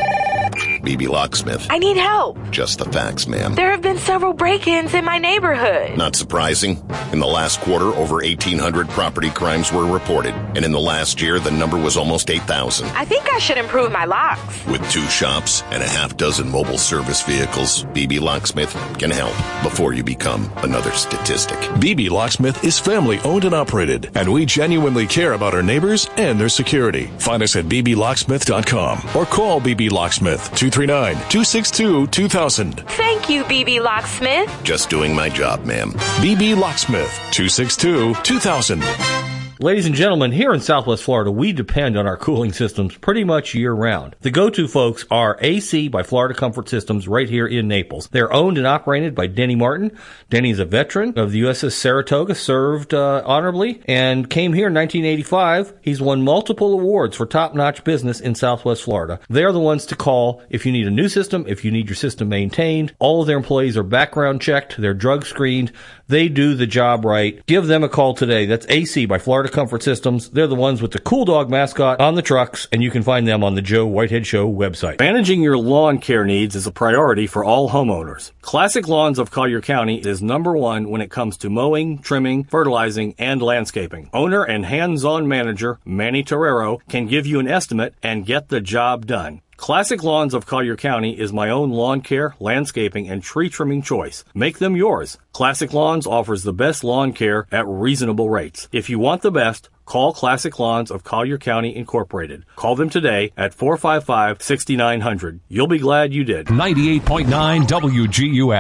BB Locksmith. I need help. Just the facts, ma'am. There have been several break-ins in my neighborhood. Not surprising. In the last quarter, over 1,800 property crimes were reported. And in the last year, the number was almost 8,000. I think I should improve my locks. With 2 shops and a half dozen mobile service vehicles, BB Locksmith can help before you become another statistic. BB Locksmith is family owned and operated, and we genuinely care about our neighbors and their security. Find us at bblocksmith.com or call BB Locksmith 239-262-2000. Thank you, BB Locksmith. Just doing my job, ma'am. BB Locksmith 262-2000. Ladies and gentlemen, here in Southwest Florida, we depend on our cooling systems pretty much year-round. The go-to folks are AC by Florida Comfort Systems right here in Naples. They're owned and operated by Denny Martin. Denny's a veteran of the USS Saratoga, served honorably, and came here in 1985. He's won multiple awards for top-notch business in Southwest Florida. They're the ones to call if you need a new system, if you need your system maintained. All of their employees are background checked. They're drug screened. They do the job right. Give them a call today. That's AC by Florida Comfort Systems. They're the ones with the Cool Dog mascot on the trucks, and you can find them on the Joe Whitehead Show website. Managing your lawn care needs is a priority for all homeowners. Classic Lawns of Collier County is #1 when it comes to mowing, trimming, fertilizing, and landscaping. Owner and hands-on manager Manny Torrero can give you an estimate and get the job done. Classic Lawns of Collier County is my own lawn care, landscaping, and tree trimming choice. Make them yours. Classic Lawns offers the best lawn care at reasonable rates. If you want the best, call Classic Lawns of Collier County Incorporated. Call them today at 455-6900. You'll be glad you did. 98.9 WGUF.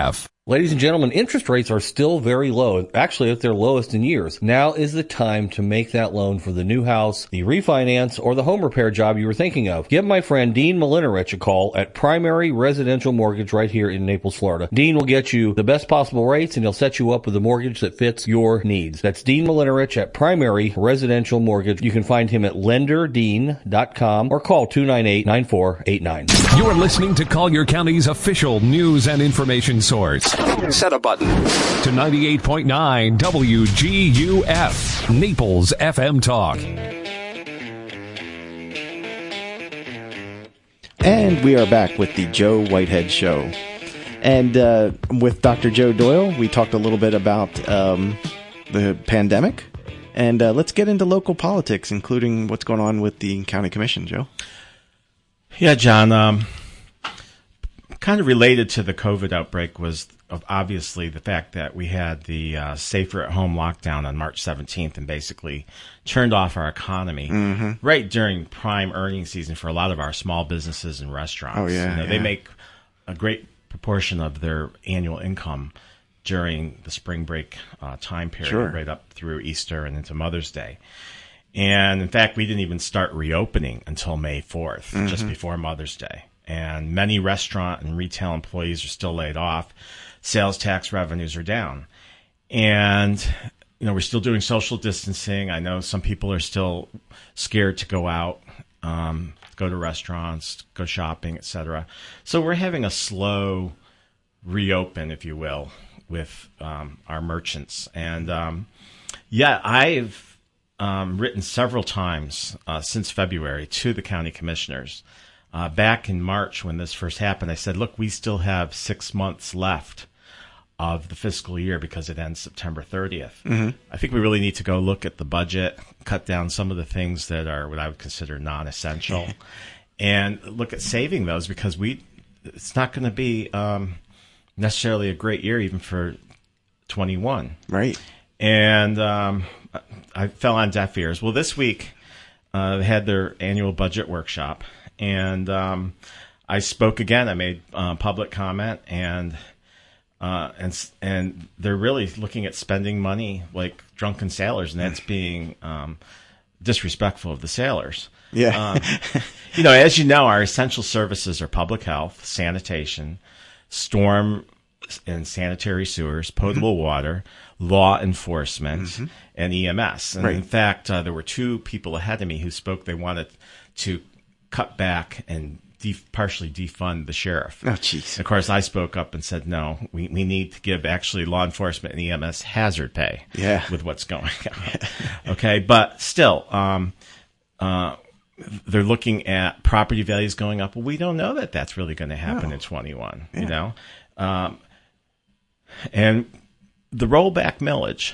Ladies and gentlemen, interest rates are still very low, actually at their lowest in years. Now is the time to make that loan for the new house, the refinance, or the home repair job you were thinking of. Give my friend Dean Malinerich a call at Primary Residential Mortgage right here in Naples, Florida. Dean will get you the best possible rates, and he'll set you up with a mortgage that fits your needs. That's Dean Malinerich at Primary Residential Mortgage. You can find him at lenderdean.com or call 298-9489. You're listening to Collier County's official news and information source. Set a button to 98.9 WGUF, Naples FM Talk. And we are back with the Joe Whitehead Show. And with Dr. Joe Doyle, we talked a little bit about the pandemic. And let's get into local politics, including what's going on with the county commission, Joe. Yeah, John. Kind of related to the COVID outbreak was obviously the fact that we had the safer at home lockdown on March 17th and basically turned off our economy right during prime earnings season for a lot of our small businesses and restaurants. Oh, yeah. They make a great proportion of their annual income during the spring break time period, right up through Easter and into Mother's Day. And in fact, we didn't even start reopening until May 4th, just before Mother's Day. And many restaurant and retail employees are still laid off. Sales tax revenues are down. And, we're still doing social distancing. I know some people are still scared to go out, go to restaurants, go shopping, etc. So we're having a slow reopen, if you will, with our merchants. And, I've written several times since February to the county commissioners. Back in March when this first happened, I said, look, we still have 6 months left of the fiscal year because it ends September 30th. I think we really need to go look at the budget, cut down some of the things that are what I would consider non-essential, and look at saving those because it's not going to be necessarily a great year even for 21. Right. And I fell on deaf ears. Well, this week they had their annual budget workshop. And I spoke again. I made public comment, and they're really looking at spending money like drunken sailors, and that's being disrespectful of the sailors. Yeah. As you know, our essential services are public health, sanitation, storm and sanitary sewers, potable water, law enforcement, and EMS. And in fact, there were two people ahead of me who spoke. They wanted to cut back and partially defund the sheriff. Oh, jeez. Of course, I spoke up and said, no, we need to give actually law enforcement and EMS hazard pay with what's going on. Okay, but still, they're looking at property values going up. Well, we don't know that that's really going to happen in 21, and the rollback millage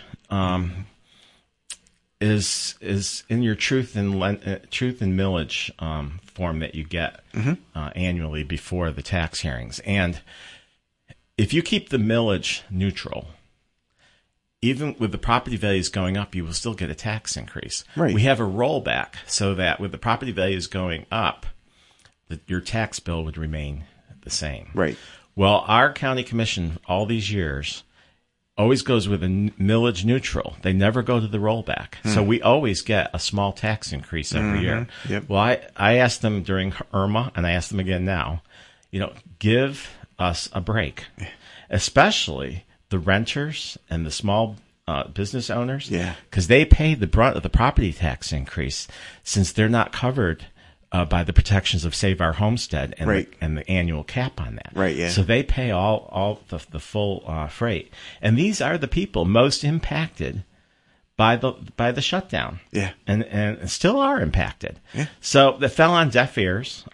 is in your truth and millage form that you get annually before the tax hearings. And if you keep the millage neutral, even with the property values going up, you will still get a tax increase. Right. We have a rollback so that with the property values going up, your tax bill would remain the same. Right. Well, our county commission all these years always goes with a millage neutral. They never go to the rollback. So we always get a small tax increase every year. Yep. Well, I asked them during Irma, and I asked them again now, give us a break, especially the renters and the small business owners, because they pay the brunt of the property tax increase since they're not covered by the protections of Save Our Homestead and the annual cap on that. Right, yeah. So they pay all the full freight. And these are the people most impacted by the shutdown. Yeah. And still are impacted. Yeah. So that fell on deaf ears.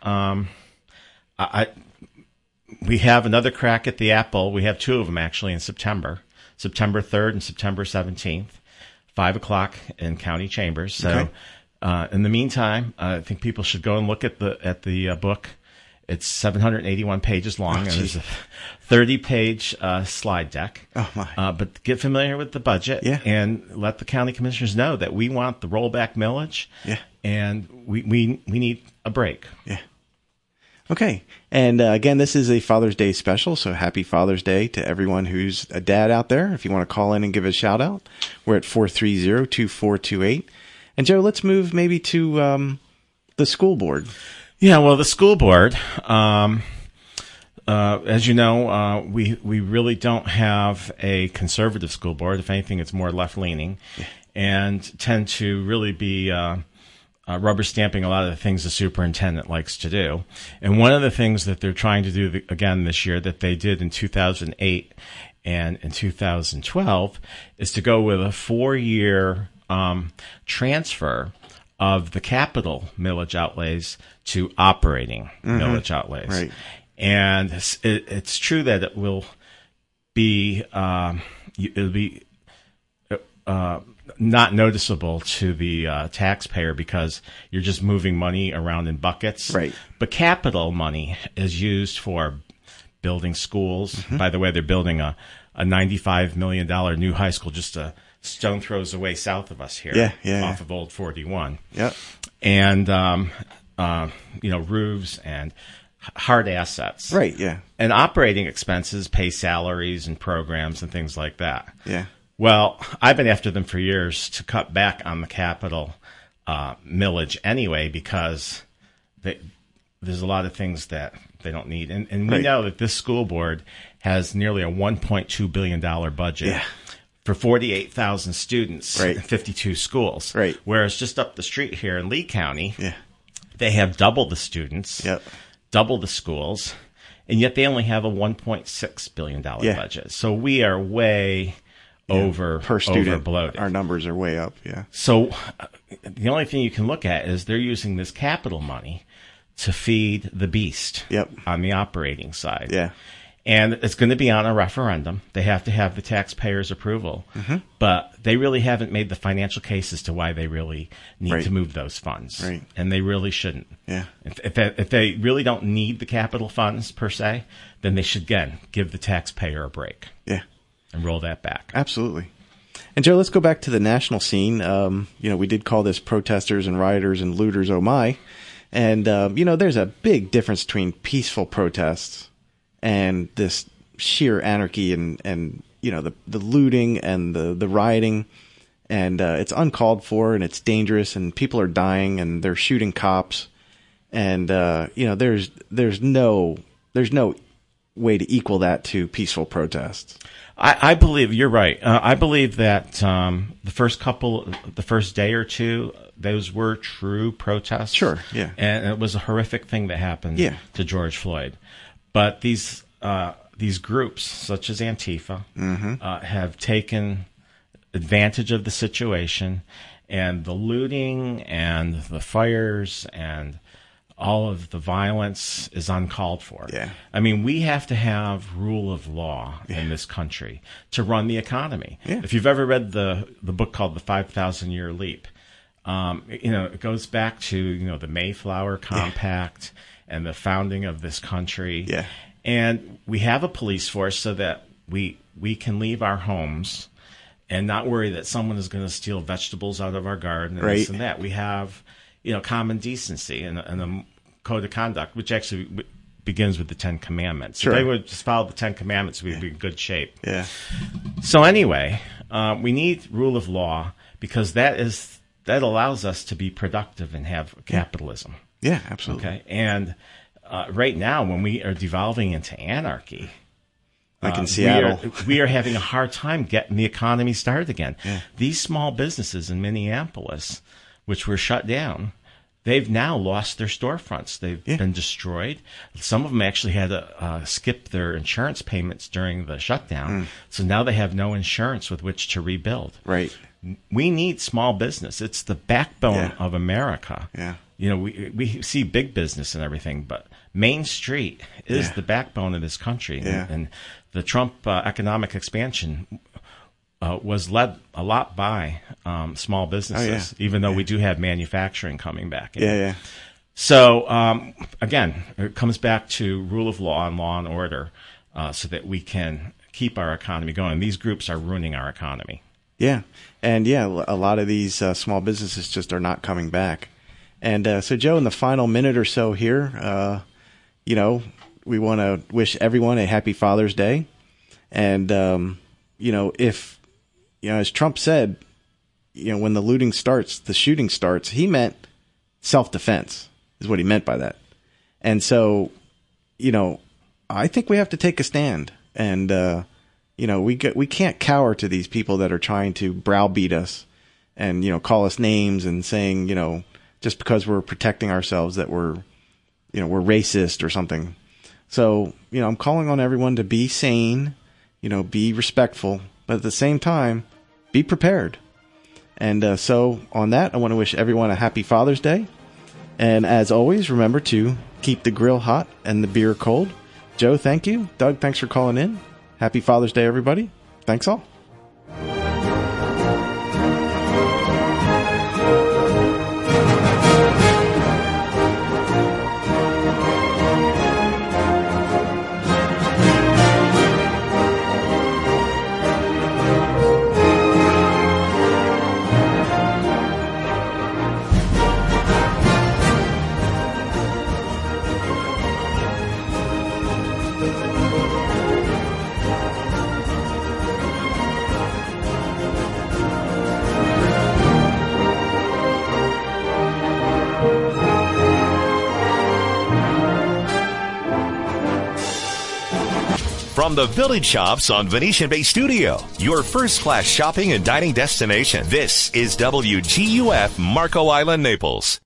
We have another crack at the apple. We have two of them actually in September 3rd and September 17th, 5:00 in county chambers. So in the meantime, I think people should go and look at the book. It's 781 pages long, and there's a 30-page slide deck. Oh my! But get familiar with the budget, and let the county commissioners know that we want the rollback millage, and we need a break. Yeah. Okay. And again, this is a Father's Day special, so happy Father's Day to everyone who's a dad out there. If you want to call in and give a shout out, we're at 430-2428. And Joe, let's move maybe to the school board. Yeah, well, the school board, as you know, we really don't have a conservative school board. If anything, it's more left-leaning, and tend to really be rubber stamping a lot of the things the superintendent likes to do. And one of the things that they're trying to do again this year that they did in 2008 and in 2012 is to go with a 4-year transfer of the capital millage outlays to operating millage outlays. Right. And it's true that it will be it'll be not noticeable to the taxpayer because you're just moving money around in buckets. Right. But capital money is used for building schools. Mm-hmm. By the way, they're building a $95 million new high school just a stone throws away south of us here. Off of Old 41. Yep. And, roofs and hard assets. Right, yeah. And operating expenses pay salaries and programs and things like that. Yeah. Well, I've been after them for years to cut back on the capital millage anyway because there's a lot of things that they don't need. And we know that this school board has nearly a $1.2 billion budget for 48,000 students in 52 schools. Right. Whereas just up the street here in Lee County, they have double the students, double the schools, and yet they only have a $1.6 billion budget. So we are way over per student. Over-bloated. Our numbers are way up, So the only thing you can look at is they're using this capital money to feed the beast on the operating side. Yeah. And it's going to be on a referendum. They have to have the taxpayers' approval. Mm-hmm. But they really haven't made the financial case as to why they really need to move those funds. Right. And they really shouldn't. Yeah. If they really don't need the capital funds per se, then they should, again, give the taxpayer a break. Yeah. And roll that back. Absolutely. And Joe, let's go back to the national scene. We did call this protesters and rioters and looters, oh my. And, there's a big difference between peaceful protests and this sheer anarchy and the looting and the rioting. And it's uncalled for and it's dangerous and people are dying and they're shooting cops. And, there's no way to equal that to peaceful protests. I believe you're right. I believe that the first day or two, those were true protests. Sure, yeah. And it was a horrific thing that happened to George Floyd. But these groups, such as Antifa, have taken advantage of the situation, and the looting and the fires and all of the violence is uncalled for. Yeah. I mean, we have to have rule of law in this country to run the economy. Yeah. If you've ever read the book called The 5,000-Year Leap, it goes back to, the Mayflower Compact and the founding of this country. Yeah. And we have a police force so that we can leave our homes and not worry that someone is going to steal vegetables out of our garden and this and that. We have common decency and a code of conduct, which actually begins with the 10 Commandments. Sure. If they would just follow the 10 Commandments, we'd be in good shape. Yeah. So anyway, we need rule of law because that allows us to be productive and have capitalism. Yeah, absolutely. Okay. And right now, when we are devolving into anarchy, like in Seattle, we are having a hard time getting the economy started again. Yeah. These small businesses in Minneapolis, which were shut down, they've now lost their storefronts. They've been destroyed. Some of them actually had to skip their insurance payments during the shutdown. So now they have no insurance with which to rebuild. Right. We need small business. It's the backbone of America. Yeah. We see big business and everything, but Main Street is the backbone of this country. Yeah. And the Trump economic expansion was led a lot by small businesses, even though we do have manufacturing coming back in. Yeah. So, again, it comes back to rule of law and law and order so that we can keep our economy going. These groups are ruining our economy. Yeah. And, a lot of these small businesses just are not coming back. And so, Joe, in the final minute or so here, we want to wish everyone a happy Father's Day. And, if, as Trump said, when the looting starts, the shooting starts, he meant self-defense is what he meant by that. And so, I think we have to take a stand. And, we can't cower to these people that are trying to browbeat us and, call us names and saying, just because we're protecting ourselves that we're racist or something. So, I'm calling on everyone to be sane, be respectful, but at the same time, be prepared. And so on that, I want to wish everyone a happy Father's Day. And as always, remember to keep the grill hot and the beer cold. Joe, thank you. Doug, thanks for calling in. Happy Father's Day, everybody. Thanks all. From the Village Shops on Venetian Bay Studio, your first-class shopping and dining destination. This is WGUF Marco Island, Naples.